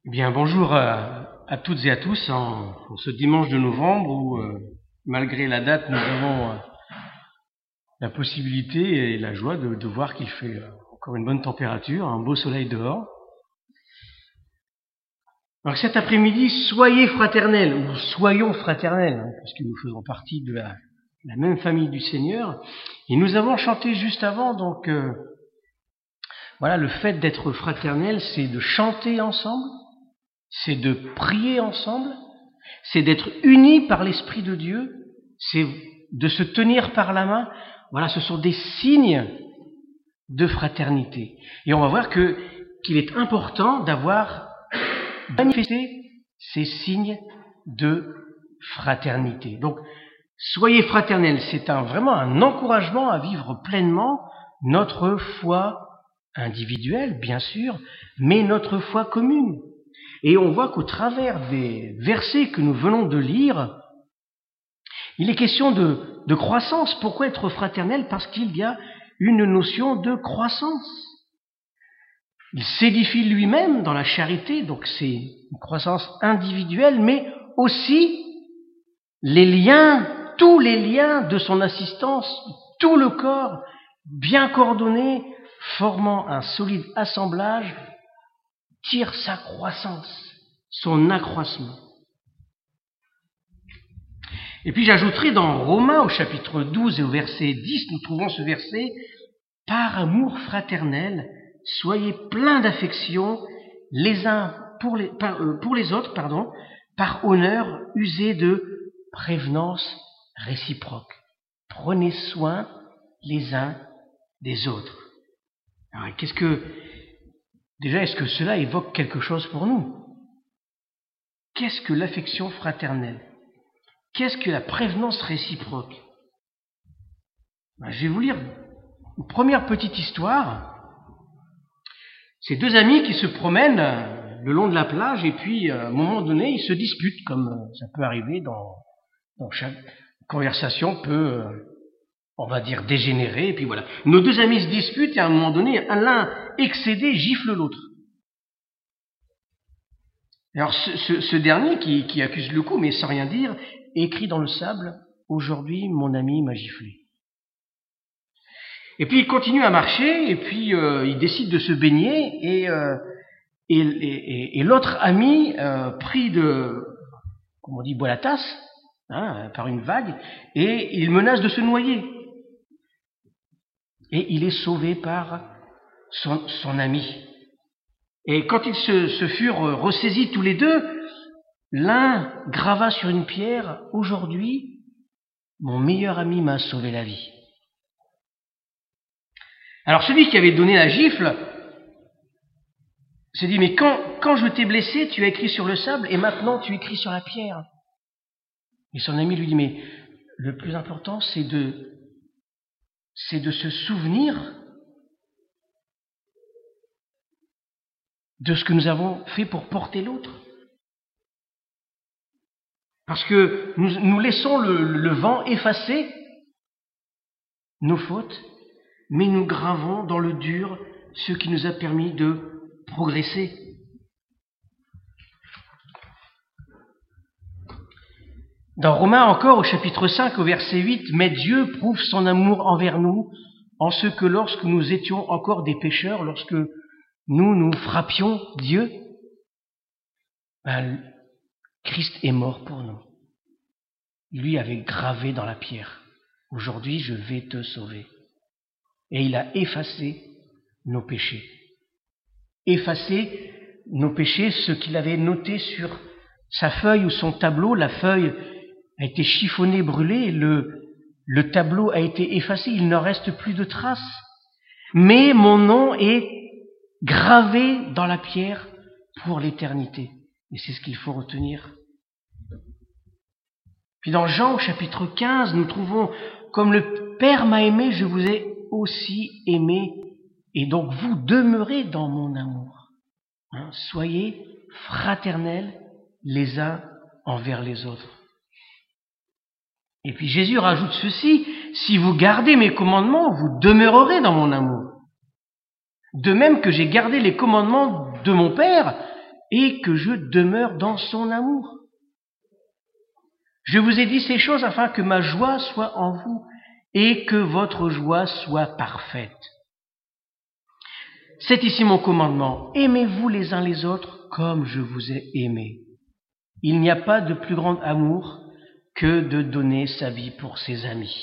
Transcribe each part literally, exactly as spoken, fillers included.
Eh bien, bonjour à, à toutes et à tous en, en ce dimanche de novembre où, euh, malgré la date, nous avons euh, la possibilité et la joie de, de voir qu'il fait euh, encore une bonne température, un beau soleil dehors. Alors cet après-midi, soyez fraternels, ou soyons fraternels, hein, puisque nous faisons partie de la, la même famille du Seigneur. Et nous avons chanté juste avant, donc euh, voilà, le fait d'être fraternel, c'est de chanter ensemble, c'est de prier ensemble, c'est d'être unis par l'Esprit de Dieu, c'est de se tenir par la main. Voilà, ce sont des signes de fraternité. Et on va voir que, qu'il est important d'avoir manifesté ces signes de fraternité. Donc, soyez fraternels, c'est un, vraiment un encouragement à vivre pleinement notre foi individuelle, bien sûr, mais notre foi commune. Et on voit qu'au travers des versets que nous venons de lire, il est question de, de croissance. Pourquoi être fraternel? Parce qu'il y a une notion de croissance. Il s'édifie lui-même dans la charité, donc c'est une croissance individuelle, mais aussi les liens, tous les liens de son assistance, tout le corps, bien coordonné, formant un solide assemblage, tire sa croissance, son accroissement. Et puis j'ajouterai dans Romains au chapitre douze et au verset dix, nous trouvons ce verset: « Par amour fraternel, soyez pleins d'affection les uns pour les, par, euh, pour les autres, pardon, par honneur, usez de prévenance réciproque. Prenez soin les uns des autres. » Alors, qu'est-ce que Déjà, est-ce que cela évoque quelque chose pour nous? Qu'est-ce que l'affection fraternelle? Qu'est-ce que la prévenance réciproque? Ben, je vais vous lire une première petite histoire. C'est deux amis qui se promènent le long de la plage et puis, à un moment donné, ils se disputent, comme ça peut arriver dans, dans chaque conversation peut, on va dire, dégénérer. Et puis voilà, nos deux amis se disputent et à un moment donné, l'un excédé gifle l'autre. Alors ce, ce, ce dernier qui, qui accuse le coup, mais sans rien dire, écrit dans le sable: « Aujourd'hui, mon ami m'a giflé. » Et puis il continue à marcher, et puis euh, il décide de se baigner, et, euh, et, et, et l'autre ami, euh, pris de, comme on dit, boit la tasse, hein, par une vague, et il menace de se noyer. Et il est sauvé par son, son ami. Et quand ils se, se furent ressaisis tous les deux, l'un grava sur une pierre: « Aujourd'hui, mon meilleur ami m'a sauvé la vie. » Alors celui qui avait donné la gifle s'est dit: « Mais quand, quand je t'ai blessé, tu as écrit sur le sable et maintenant tu écris sur la pierre. » Et son ami lui dit: « Mais le plus important, c'est de, c'est de se souvenir de ce que nous avons fait pour porter l'autre. Parce que nous, nous laissons le, le vent effacer nos fautes, mais nous gravons dans le dur ce qui nous a permis de progresser. » Dans Romains encore, au chapitre cinq, au verset huit, « Mais Dieu prouve son amour envers nous, en ce que lorsque nous étions encore des pécheurs, lorsque nous nous frappions Dieu, ben, Christ est mort pour nous. Lui avait gravé dans la pierre: « Aujourd'hui, je vais te sauver. » Et il a effacé nos péchés. Effacé nos péchés, ce qu'il avait noté sur sa feuille ou son tableau. La feuille a été chiffonnée, brûlée, le, le tableau a été effacé, il n'en reste plus de traces. Mais mon nom est gravé dans la pierre pour l'éternité. Et c'est ce qu'il faut retenir. Puis dans Jean au chapitre quinze, nous trouvons: « Comme le Père m'a aimé, je vous ai aussi aimé, et donc vous demeurez dans mon amour. » Hein, soyez fraternels les uns envers les autres. Et puis Jésus rajoute ceci: « Si vous gardez mes commandements, vous demeurerez dans mon amour. De même que j'ai gardé les commandements de mon Père et que je demeure dans son amour. Je vous ai dit ces choses afin que ma joie soit en vous et que votre joie soit parfaite. C'est ici mon commandement. Aimez-vous les uns les autres comme je vous ai aimé. Il n'y a pas de plus grand amour que de donner sa vie pour ses amis.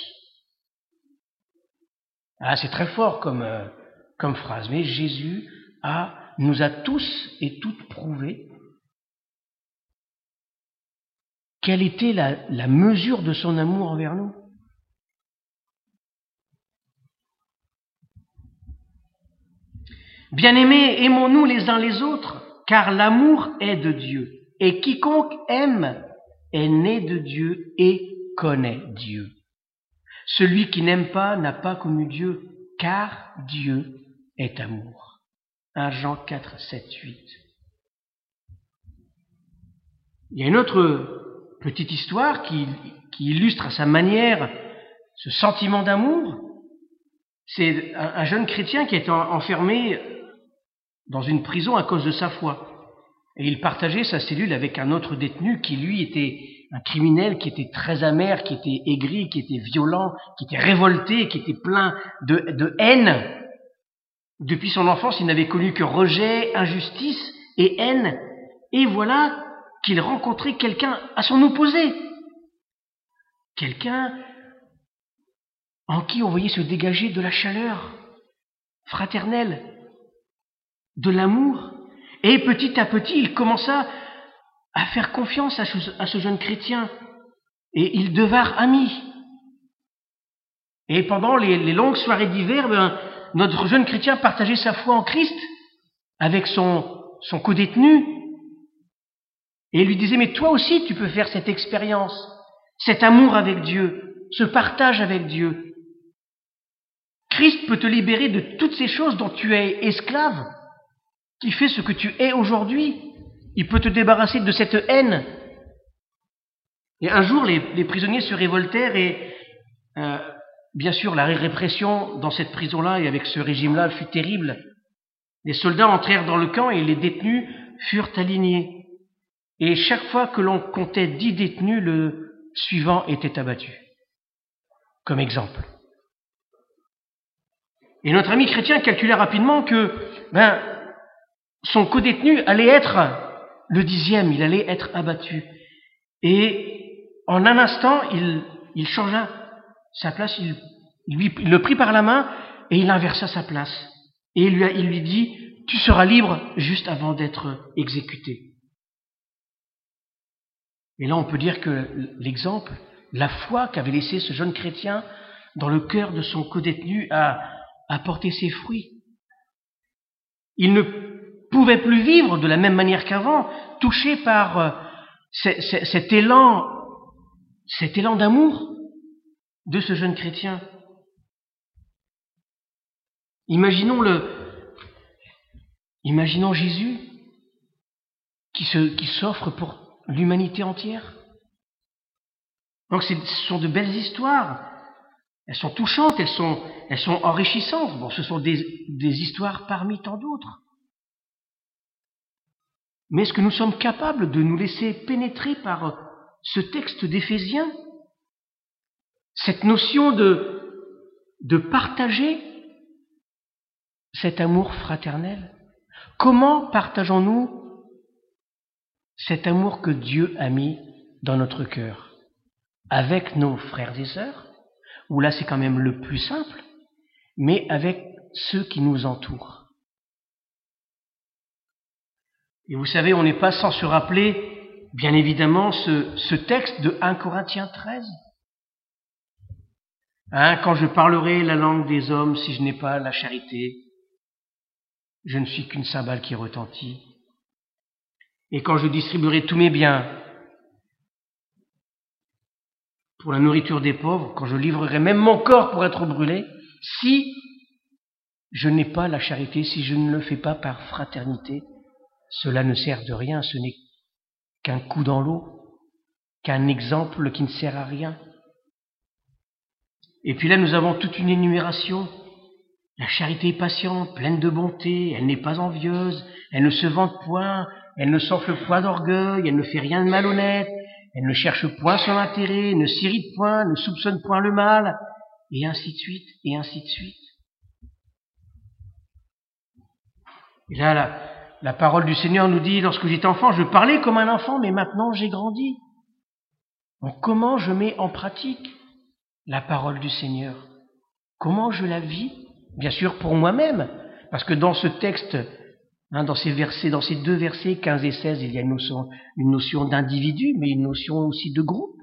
Ah, c'est très fort comme, euh, comme phrase, mais Jésus a, nous a tous et toutes prouvé quelle était la, la mesure de son amour envers nous. Bien-aimés, aimons-nous les uns les autres, car l'amour est de Dieu. Et quiconque aime est né de Dieu et connaît Dieu. Celui qui n'aime pas n'a pas connu Dieu, car Dieu est amour. premier Jean quatre, sept, huit. Il y a une autre petite histoire qui, qui illustre à sa manière ce sentiment d'amour. C'est un, un jeune chrétien qui est en, enfermé dans une prison à cause de sa foi. Et il partageait sa cellule avec un autre détenu qui, lui, était un criminel, qui était très amer, qui était aigri, qui était violent, qui était révolté, qui était plein de, de haine. Depuis son enfance, il n'avait connu que rejet, injustice et haine. Et voilà qu'il rencontrait quelqu'un à son opposé. Quelqu'un en qui on voyait se dégager de la chaleur fraternelle, de l'amour. Et petit à petit, il commença à faire confiance à ce, à ce jeune chrétien. Et ils devinrent amis. Et pendant les, les longues soirées d'hiver, ben, notre jeune chrétien partageait sa foi en Christ avec son, son codétenu. Et il lui disait, mais toi aussi tu peux faire cette expérience, cet amour avec Dieu, ce partage avec Dieu. Christ peut te libérer de toutes ces choses dont tu es esclave, qui fait ce que tu es aujourd'hui. Il peut te débarrasser de cette haine. Et un jour, les, les prisonniers se révoltèrent et, euh, bien sûr, la répression dans cette prison-là et avec ce régime-là fut terrible. Les soldats entrèrent dans le camp et les détenus furent alignés. Et chaque fois que l'on comptait dix détenus, le suivant était abattu. Comme exemple. Et notre ami chrétien calculait rapidement que ben, son codétenu allait être le dixième, il allait être abattu. Et en un instant, il, il changea sa place, il, il, lui, il le prit par la main et il inversa sa place. Et il lui, a, il lui dit, tu seras libre juste avant d'être exécuté. Et là, on peut dire que l'exemple, la foi qu'avait laissé ce jeune chrétien dans le cœur de son codétenu a, a porté ses fruits. Il ne pouvait plus vivre de la même manière qu'avant, touché par euh, c- c- cet élan, cet élan d'amour de ce jeune chrétien. Imaginons le, imaginons Jésus qui se, qui s'offre pour l'humanité entière. Donc ce sont de belles histoires. Elles sont touchantes, elles sont, elles sont enrichissantes. Bon, ce sont des, des histoires parmi tant d'autres. Mais est-ce que nous sommes capables de nous laisser pénétrer par ce texte d'Éphésiens? Cette notion de, de partager cet amour fraternel? Comment partageons-nous cet amour que Dieu a mis dans notre cœur? Avec nos frères et sœurs, où là c'est quand même le plus simple, mais avec ceux qui nous entourent. Et vous savez, on n'est pas sans se rappeler, bien évidemment, ce, ce texte de premier Corinthiens treize. Hein, quand je parlerai la langue des hommes, si je n'ai pas la charité, je ne suis qu'une cymbale qui retentit. Et quand je distribuerai tous mes biens pour la nourriture des pauvres, quand je livrerai même mon corps pour être brûlé, si je n'ai pas la charité, si je ne le fais pas par fraternité, cela ne sert de rien, ce n'est qu'un coup dans l'eau, qu'un exemple qui ne sert à rien. Et puis là, nous avons toute une énumération La charité est patiente, pleine de bonté, elle n'est pas envieuse, elle ne se vante point, elle ne s'enfle point d'orgueil, elle ne fait rien de malhonnête, elle ne cherche point son intérêt, ne s'irrite point, ne soupçonne point le mal, et ainsi de suite, et ainsi de suite. Et là, la, la parole du Seigneur nous dit, lorsque j'étais enfant, je parlais comme un enfant, mais maintenant j'ai grandi. Donc comment je mets en pratique la parole du Seigneur? Comment je la vis? Bien sûr pour moi-même, parce que dans ce texte, hein, dans ces versets, dans ces deux versets, quinze et seize, il y a une notion, une notion d'individu, mais une notion aussi de groupe.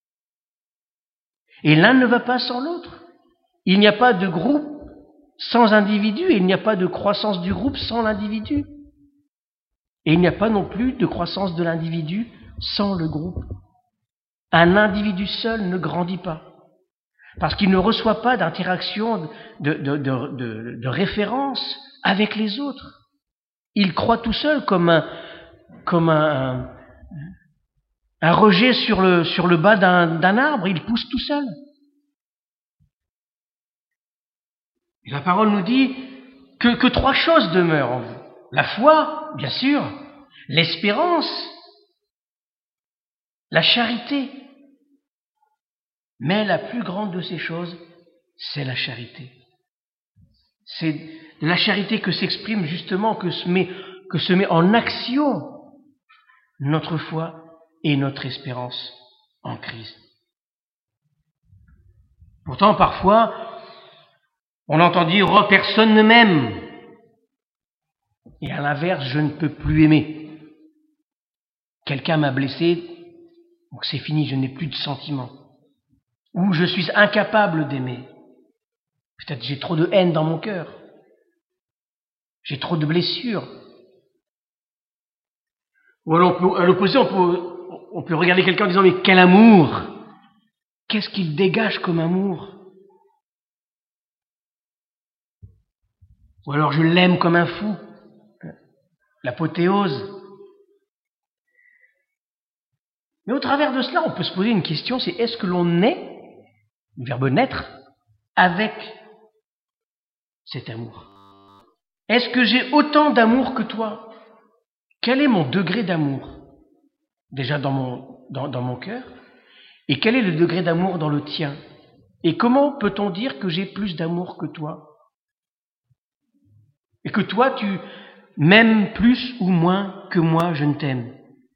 Et l'un ne va pas sans l'autre. Il n'y a pas de groupe sans individu, et il n'y a pas de croissance du groupe sans l'individu. Et il n'y a pas non plus de croissance de l'individu sans le groupe. Un individu seul ne grandit pas, parce qu'il ne reçoit pas d'interaction, de, de, de, de, de référence avec les autres. Il croît tout seul comme un, comme un, un, un rejet sur le, sur le bas d'un, d'un arbre, il pousse tout seul. Et la parole nous dit que, que trois choses demeurent en vous. La foi, bien sûr, l'espérance, la charité. Mais la plus grande de ces choses, c'est la charité. C'est de la charité que s'exprime justement, que se met, que se met en action notre foi et notre espérance en Christ. Pourtant, parfois, on entend dire « Oh, personne ne m'aime !» Et à l'inverse, je ne peux plus aimer. Quelqu'un m'a blessé, donc c'est fini, je n'ai plus de sentiments. Ou je suis incapable d'aimer. Peut-être j'ai trop de haine dans mon cœur. J'ai trop de blessures. Ou alors, à l'opposé, on peut, on peut regarder quelqu'un en disant « Mais quel amour! Qu'est-ce qu'il dégage comme amour ?» Ou alors « Je l'aime comme un fou. » L'apothéose. Mais au travers de cela, on peut se poser une question, c'est est-ce que l'on naît, le verbe naître, avec cet amour? Est-ce que j'ai autant d'amour que toi? Quel est mon degré d'amour? Déjà dans mon, dans, dans mon cœur. Et quel est le degré d'amour dans le tien? Et comment peut-on dire que j'ai plus d'amour que toi? Et que toi, tu m'aimes plus ou moins que moi, je ne t'aime?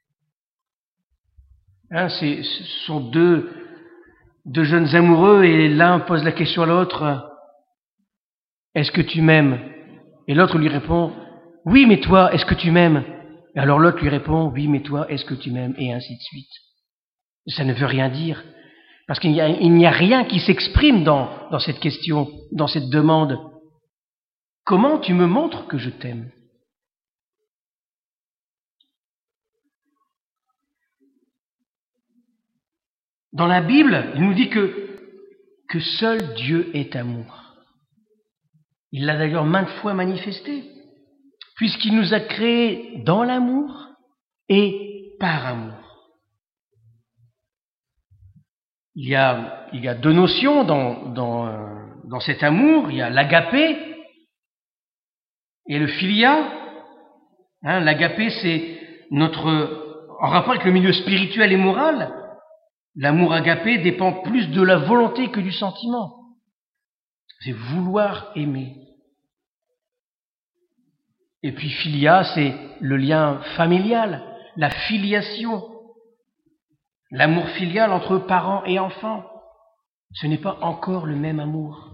Hein, c'est, ce sont deux, deux jeunes amoureux et l'un pose la question à l'autre, est-ce que tu m'aimes? Et l'autre lui répond, oui, mais toi, est-ce que tu m'aimes? Et alors l'autre lui répond, oui, mais toi, est-ce que tu m'aimes? Et ainsi de suite. Ça ne veut rien dire, parce qu'il n'y a, il n'y a rien qui s'exprime dans, dans cette question, dans cette demande. Comment tu me montres que je t'aime? Dans la Bible, il nous dit que, que seul Dieu est amour. Il l'a d'ailleurs maintes fois manifesté, puisqu'il nous a créés dans l'amour et par amour. Il y a, il y a deux notions dans, dans, dans cet amour. Il y a l'agapé et le philia. Hein, l'agapé, c'est notre, en rapport avec le milieu spirituel et moral. L'amour agapé dépend plus de la volonté que du sentiment. C'est vouloir aimer. Et puis philia, c'est le lien familial, la filiation, l'amour filial entre parents et enfants. Ce n'est pas encore le même amour.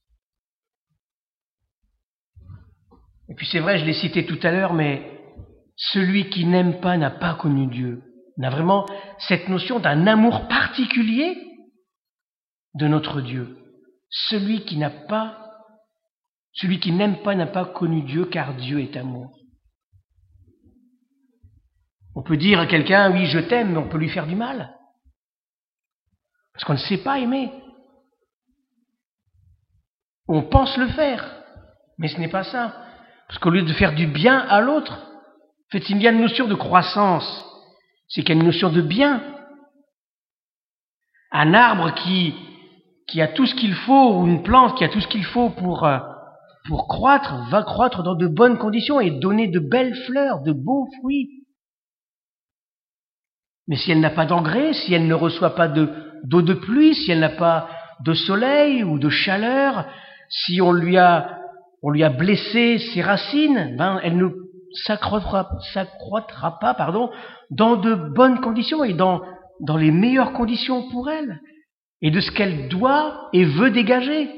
Et puis c'est vrai, je l'ai cité tout à l'heure, mais celui qui n'aime pas n'a pas connu Dieu. On a vraiment cette notion d'un amour particulier de notre Dieu. Celui qui n'a pas, celui qui n'aime pas n'a pas connu Dieu, car Dieu est amour. On peut dire à quelqu'un, oui, je t'aime, mais on peut lui faire du mal. Parce qu'on ne sait pas aimer. On pense le faire, mais ce n'est pas ça. Parce qu'au lieu de faire du bien à l'autre, en fait, il y a une notion de croissance. C'est qu'il y a une notion de bien. Un arbre qui, qui a tout ce qu'il faut, ou une plante qui a tout ce qu'il faut pour, pour croître, va croître dans de bonnes conditions et donner de belles fleurs, de beaux fruits. Mais si elle n'a pas d'engrais, si elle ne reçoit pas de, d'eau de pluie, si elle n'a pas de soleil ou de chaleur, si on lui a, on lui a blessé ses racines, ben elle ne s'accroîtra, s'accroîtra pas, pardon, dans de bonnes conditions et dans, dans les meilleures conditions pour elle et de ce qu'elle doit et veut dégager.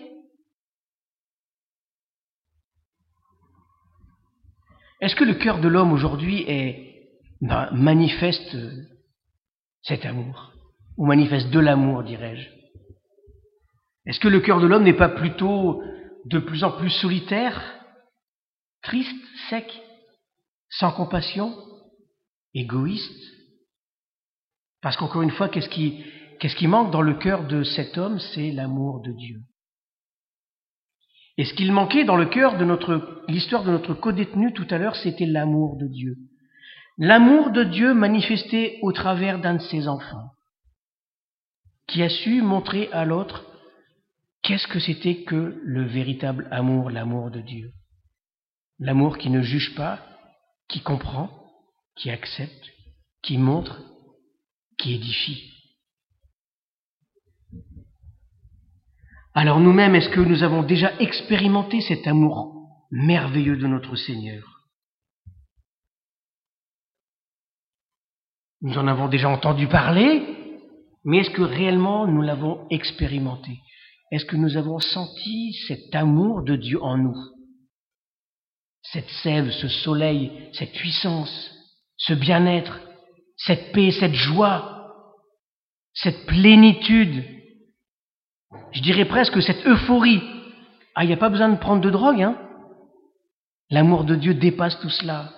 Est-ce que le cœur de l'homme aujourd'hui est, ben, manifeste cet amour, ou manifeste de l'amour, dirais-je? Est-ce que le cœur de l'homme n'est pas plutôt de plus en plus solitaire, triste, sec, sans compassion, égoïste? Parce qu'encore une fois, qu'est-ce qui, qu'est-ce qui manque dans le cœur de cet homme? C'est l'amour de Dieu. Et ce qu'il manquait dans le cœur de notre, l'histoire de notre codétenu tout à l'heure, c'était l'amour de Dieu. L'amour de Dieu manifesté au travers d'un de ses enfants, qui a su montrer à l'autre qu'est-ce que c'était que le véritable amour, l'amour de Dieu. L'amour qui ne juge pas, qui comprend, qui accepte, qui montre, qui édifie. Alors nous-mêmes, est-ce que nous avons déjà expérimenté cet amour merveilleux de notre Seigneur? Nous en avons déjà entendu parler, mais est-ce que réellement nous l'avons expérimenté? Est-ce que nous avons senti cet amour de Dieu en nous? Cette sève, ce soleil, cette puissance, ce bien-être, cette paix, cette joie, cette plénitude, je dirais presque cette euphorie. Ah, il n'y a pas besoin de prendre de drogue, hein? L'amour de Dieu dépasse tout cela.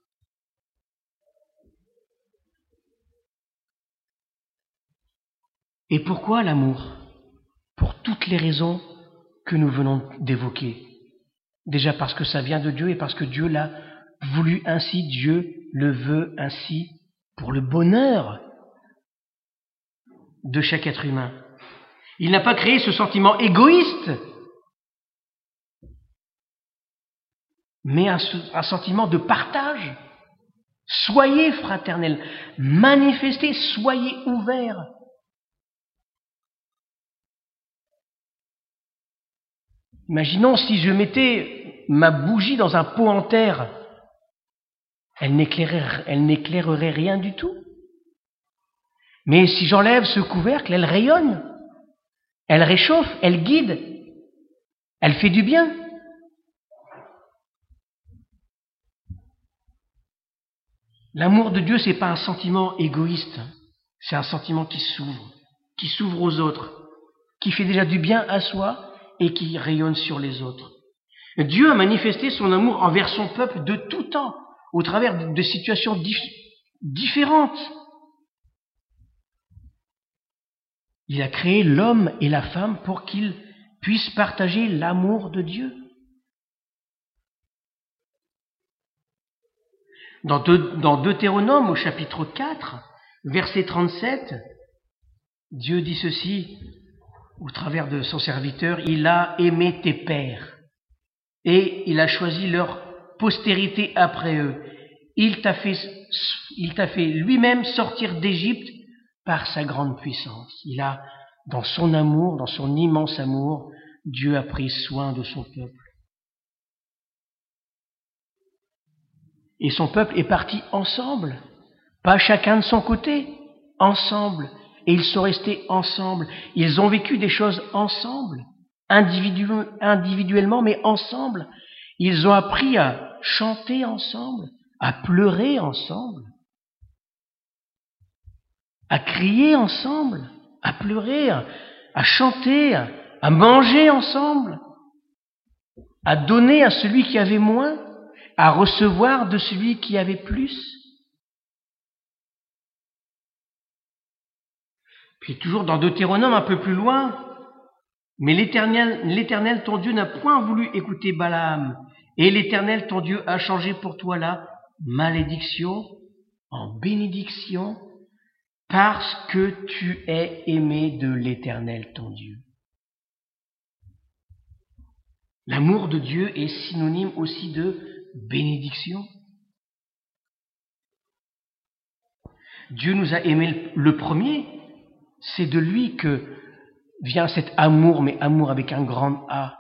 Et pourquoi l'amour? Pour toutes les raisons que nous venons d'évoquer. Déjà parce que ça vient de Dieu et parce que Dieu l'a voulu ainsi, Dieu le veut ainsi pour le bonheur de chaque être humain. Il n'a pas créé ce sentiment égoïste, mais un, un sentiment de partage. Soyez fraternels, manifestez, soyez ouverts. Imaginons si je mettais ma bougie dans un pot en terre, elle n'éclairerait, elle n'éclairerait rien du tout. Mais si j'enlève ce couvercle, elle rayonne, elle réchauffe, elle guide, elle fait du bien. L'amour de Dieu, c'est pas un sentiment égoïste, c'est un sentiment qui s'ouvre, qui s'ouvre aux autres, qui fait déjà du bien à soi et qui rayonne sur les autres. Dieu a manifesté son amour envers son peuple de tout temps, au travers de situations dif- différentes. Il a créé l'homme et la femme pour qu'ils puissent partager l'amour de Dieu. Dans, De, dans Deutéronome, au chapitre quatre, verset trente-sept, Dieu dit ceci, au travers de son serviteur, il a aimé tes pères et il a choisi leur postérité après eux. Il t'a fait, il t'a fait lui-même sortir d'Égypte par sa grande puissance. Il a, dans son amour, dans son immense amour, Dieu a pris soin de son peuple. Et son peuple est parti ensemble, pas chacun de son côté, ensemble. Et ils sont restés ensemble. Ils ont vécu des choses ensemble, individu- individuellement, mais ensemble. Ils ont appris à chanter ensemble, à pleurer ensemble, à crier ensemble, à pleurer, à chanter, à manger ensemble, à donner à celui qui avait moins, à recevoir de celui qui avait plus. Puis toujours dans Deutéronome, un peu plus loin, mais l'Éternel, l'Éternel ton Dieu n'a point voulu écouter Balaam, et l'Éternel ton Dieu a changé pour toi la malédiction en bénédiction, parce que tu es aimé de l'Éternel ton Dieu. L'amour de Dieu est synonyme aussi de bénédiction. Dieu nous a aimés le premier, c'est de lui que vient cet amour, mais amour avec un grand A.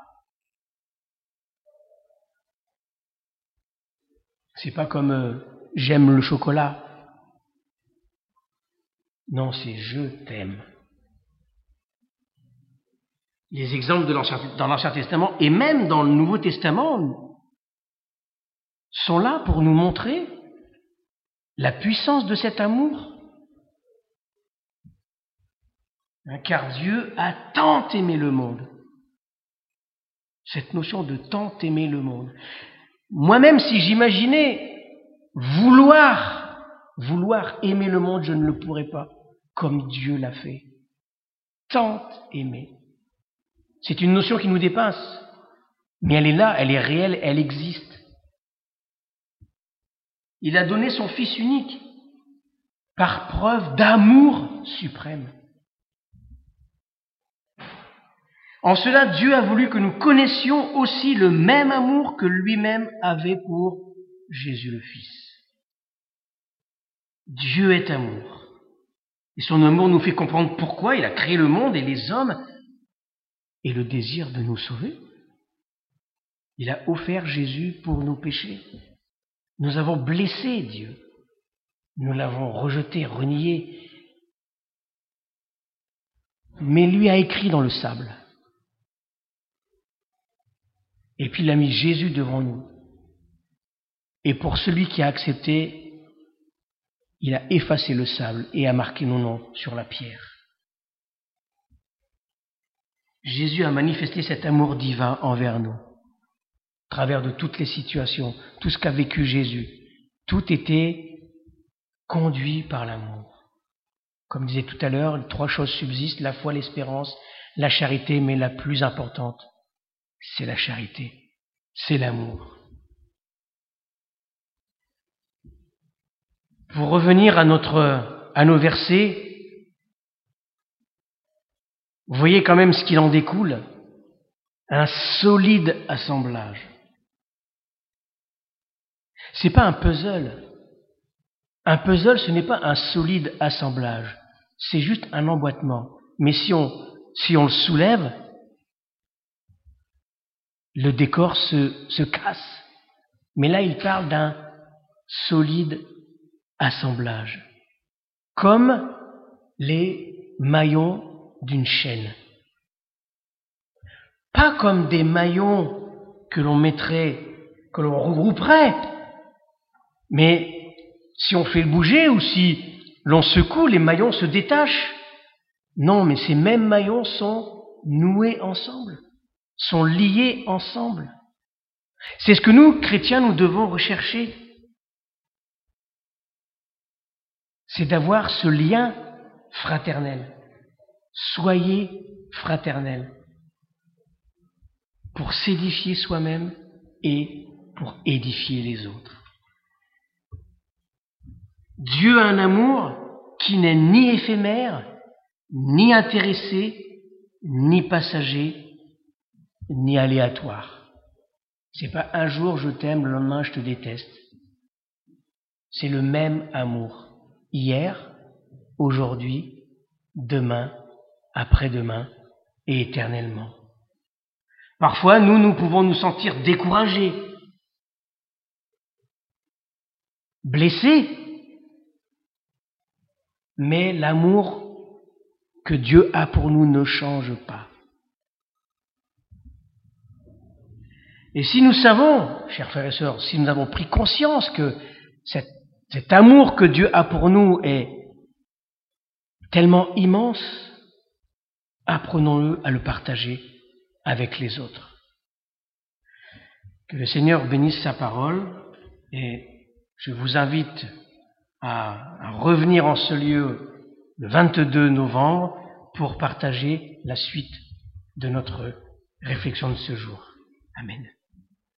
C'est pas comme euh, j'aime le chocolat. Non, c'est je t'aime. Les exemples de l'Ancien, dans l'Ancien Testament et même dans le Nouveau Testament sont là pour nous montrer la puissance de cet amour. Car Dieu a tant aimé le monde. Cette notion de tant aimer le monde. Moi-même, si j'imaginais vouloir, vouloir aimer le monde, je ne le pourrais pas, comme Dieu l'a fait. Tant aimer. C'est une notion qui nous dépasse, mais elle est là, elle est réelle, elle existe. Il a donné son Fils unique par preuve d'amour suprême. En cela, Dieu a voulu que nous connaissions aussi le même amour que lui-même avait pour Jésus le Fils. Dieu est amour. Et son amour nous fait comprendre pourquoi il a créé le monde et les hommes et le désir de nous sauver. Il a offert Jésus pour nos péchés. Nous avons blessé Dieu. Nous l'avons rejeté, renié. Mais lui a écrit dans le sable. Et puis il a mis Jésus devant nous. Et pour celui qui a accepté, il a effacé le sable et a marqué nos noms sur la pierre. Jésus a manifesté cet amour divin envers nous, à travers de toutes les situations, tout ce qu'a vécu Jésus. Tout était conduit par l'amour. Comme disait tout à l'heure, trois choses subsistent, la foi, l'espérance, la charité, mais la plus importante, c'est la charité, c'est l'amour. Pour revenir à, notre, à nos versets, vous voyez quand même ce qu'il en découle, un solide assemblage. C'est pas un puzzle. Un puzzle, ce n'est pas un solide assemblage, c'est juste un emboîtement. Mais si on, si on le soulève, le décor se, se casse. Mais là, il parle d'un solide assemblage, comme les maillons d'une chaîne. Pas comme des maillons que l'on mettrait, que l'on regrouperait, mais si on fait le bouger ou si l'on secoue, les maillons se détachent. Non, mais ces mêmes maillons sont noués ensemble, sont liés ensemble. C'est ce que nous, chrétiens, nous devons rechercher. C'est d'avoir ce lien fraternel. Soyez fraternels pour s'édifier soi-même et pour édifier les autres. Dieu a un amour qui n'est ni éphémère, ni intéressé, ni passager, ni aléatoire. C'est pas un jour je t'aime, le lendemain je te déteste. C'est le même amour. Hier, aujourd'hui, demain, après-demain et éternellement. Parfois, nous, nous pouvons nous sentir découragés, blessés, mais l'amour que Dieu a pour nous ne change pas. Et si nous savons, chers frères et sœurs, si nous avons pris conscience que cet, cet amour que Dieu a pour nous est tellement immense, apprenons-le à le partager avec les autres. Que le Seigneur bénisse sa parole et je vous invite à, à revenir en ce lieu le vingt-deux novembre pour partager la suite de notre réflexion de ce jour. Amen.